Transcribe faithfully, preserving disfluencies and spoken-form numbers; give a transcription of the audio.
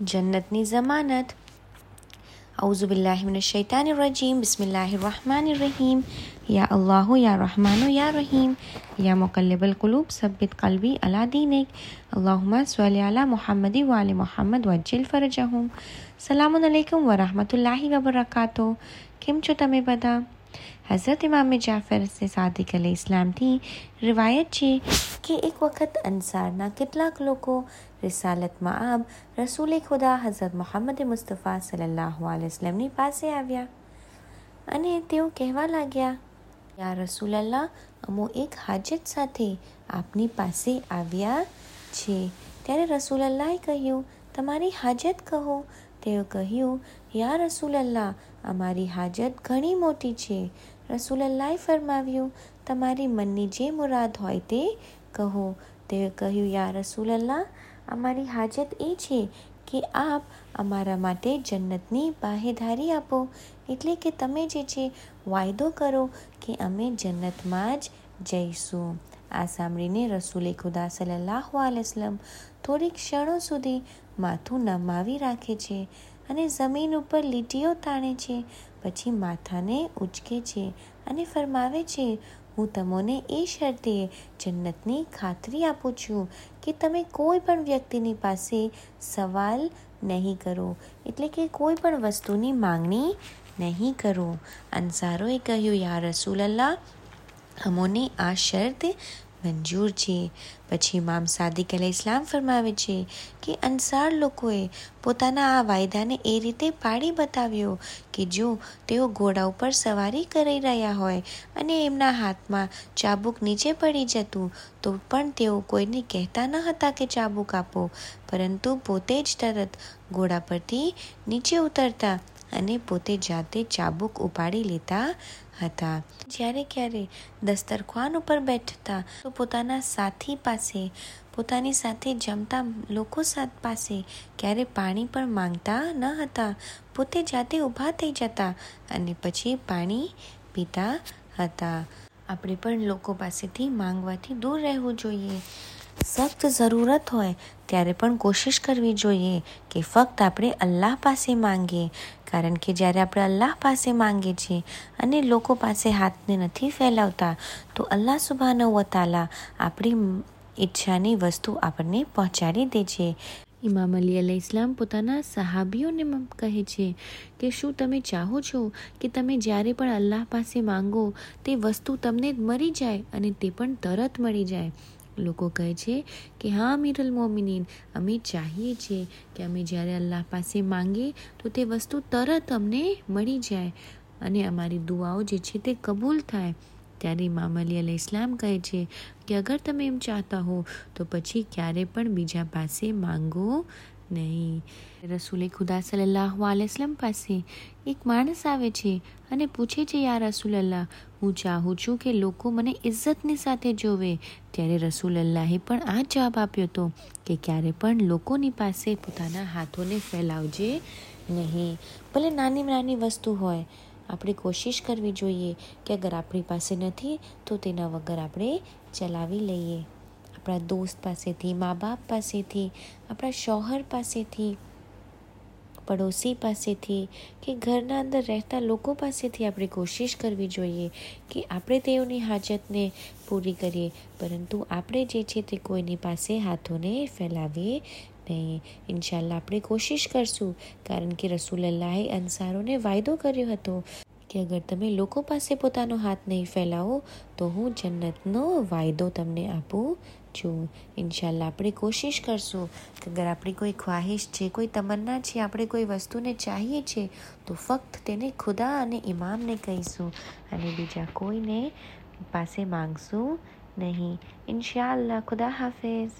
जन्नतनी ज़मानत। औज़ुबिल्लाहि मिनश्शैतानिर्रजीम बिस्मिल्लाहिर्रहमानिर्रहीम। या अल्लाह या रहमानो या रहीम या मुक़ल्लिबल क़ुलूब सब्बित क़ल्बी अला दीनिक। अल्लाहुम्मा स्वल्लि अला मुहम्मदि व आलि मुहम्मद वज्जिल फ़रजहुम। सलामुन अलैकुम व रहमतुल्लाहि व बरकातुहू। કેમ છો તમે બધા? હઝરત ઇમામ જાફર સાદિક અલૈહિ ઇસ્લામથી રિવાયત છે કે એક વખત અંસારના કેટલાક લોકો રિસાલતમાં આબ રસૂલે ખુદા હઝરત મોહમ્મદ મુસ્તફા સલ્લલ્લાહુ અલૈહિ વસલ્લમની પાસે આવ્યા અને તેઓ કહેવા લાગ્યા, યા રસૂલલ્લાહ, અમો એક હાજત સાથે આપની પાસે આવ્યા છે. ત્યારે રસૂલલ્લાહે કહ્યું, તમારી હાજત કહો. તેઓ કહ્યું, યા રસૂલલ્લાહ, અમારી હાજત ઘણી મોટી છે. રસૂલલ્લાહે ફરમાવ્યું, તમારી મનની જે મુરાદ હોય તે કહો. તેઓ કહ્યું, યા રસૂલલ્લાહ, અમારી હાજત એ છે કે આપ અમારા માટે જન્નતની બાહેધારી આપો, એટલે કે તમે જે છે વાયદો કરો કે અમે જન્નતમાં જ જઈશું. આ સાંભળીને રસૂલે ખુદા સલ્લલ્લાહુ અલૈહિ વસલ્લમ થોડીક ક્ષણો સુધી માથું નમાવી રાખે છે અને જમીન ઉપર લીટીઓ તાણે છે. પછી માથાને ઉચકે છે અને ફરમાવે છે, હું તમને એ શરતે જન્નતની ખાતરી આપું છું કે તમે કોઈ પણ વ્યક્તિની પાસે સવાલ નહીં કરો, એટલે કે કોઈ પણ વસ્તુની માંગણી નહીં કરો. અંસારોએ કહ્યું, યા રસૂલલ્લાહ, અમોને આ શરત મંજૂર છે. પછી ઇમામ સાદિક અલૈહિ ઇસ્લામ ફરમાવે છે કે અંસાર લોકોએ પોતાના આ વાયદાને એ રીતે પાડી બતાવ્યો કે જો તેઓ ઘોડા ઉપર સવારી કરી રહ્યા હોય અને એમના હાથમાં ચાબુક નીચે પડી જતું તો પણ તેઓ કોઈને કહેતા ન હતા કે ચાબુક આપો, પરંતુ પોતે જ તરત ઘોડા પરથી નીચે ઉતરતા અને પોતે જાતે ચાબુક ઉપાડી લેતા હતા. જ્યારે ક્યારે દસ્તરખ્વાન ઉપર બેઠતા તો પોતાના સાથી પાસે, પોતાની સાથે જમતા લોકો પાસે ક્યારે પાણી પણ માંગતા ન હતા. પોતે જાતે ઊભા થઈ જતા અને પછી પાણી પીતા હતા. આપણે પણ લોકો પાસેથી માંગવાથી દૂર રહેવું જોઈએ. સખ્ત જરૂરત હોય ત્યારે પણ કોશિશ કરવી જોઈએ કે ફક્ત આપણે અલ્લાહ પાસે માંગીએ, કારણ કે જ્યારે આપણે અલ્લાહ પાસે માંગીએ છીએ અને લોકો પાસે હાથને નથી ફેલાવતા તો અલ્લાહ સુબ્હાનહુ વ તઆલા આપણી ઈચ્છાની વસ્તુ આપણને પહોંચાડી દે છે. ઇમામ અલી અલૈહિ ઇસ્લામ પોતાના સહાબીઓને કહે છે કે શું તમે ચાહો છો કે તમે જ્યારે પણ અલ્લાહ પાસે માંગો તે વસ્તુ તમને મળી જાય અને તે પણ તરત મળી જાય? લોકો કહે છે કે હા અમીરુલ મોમિનીન, અમે ચાહીએ છીએ કે અમે જ્યારે અલ્લાહ પાસે માંગીએ તો તે વસ્તુ તરત અમને મળી જાય અને અમારી દુઆઓ જે છે તે કબૂલ થાય. ત્યારે ઇમામ અલી અલૈહિ ઇસ્લામ કહે છે કે અગર તમે એમ ચાહતા હો તો પછી ક્યારે પણ બીજા પાસે માંગો નહીં. રસૂલે ખુદા સલ્લલ્લાહુ અલૈહિ વસલ્લમ પાસે એક માણસ આવે છે અને પૂછે છે, યા રસૂલલ્લાહ, હું ચાહું છું કે લોકો મને ઇજ્જતની સાથે જોવે. ત્યારે રસૂલલ્લાહે પણ આ જવાબ આપ્યો હતો કે ક્યારે પણ લોકોની પાસે પોતાના હાથોને ફેલાવજે નહીં. ભલે નાની નાની વસ્તુ હોય, આપણે કોશિશ કરવી જોઈએ કે અગર આપણી પાસે નથી તો તેના વગર આપણે ચલાવી લઈએ. આપણા દોસ્ત પાસેથી, મા બાપ પાસેથી, આપણા શોહર પાસેથી, પડોશી પાસેથી કે ઘરના અંદર રહેતા લોકો પાસેથી આપણે કોશિશ કરવી જોઈએ કે આપણે તેઓની હાજતને પૂરી કરીએ, પરંતુ આપણે જે છે તે કોઈની પાસે હાથોને ફેલાવીએ નહીં. ઇન્શાલ્લાહ આપણે કોશિશ કરશું, કારણ કે રસૂલલ્લાહે અંસારોને વાયદો કર્યો હતો કે અગર તમે લોકો પાસે પોતાનો હાથ નહીં ફેલાવો તો હું જન્નતનો વાયદો તમને આપું છું. ઇન્શાલ્લાહ આપણે કોશિશ કરશું કે અગર આપણી કોઈ ખ્વાહિશ છે, કોઈ તમન્ના છે, આપણે કોઈ વસ્તુને ચાહીએ છીએ તો ફક્ત તેને ખુદા અને ઇમામને કહીશું અને બીજા કોઈને પાસે માંગશું નહીં. ઇન્શાલ્લાહ. ખુદા હાફિઝ.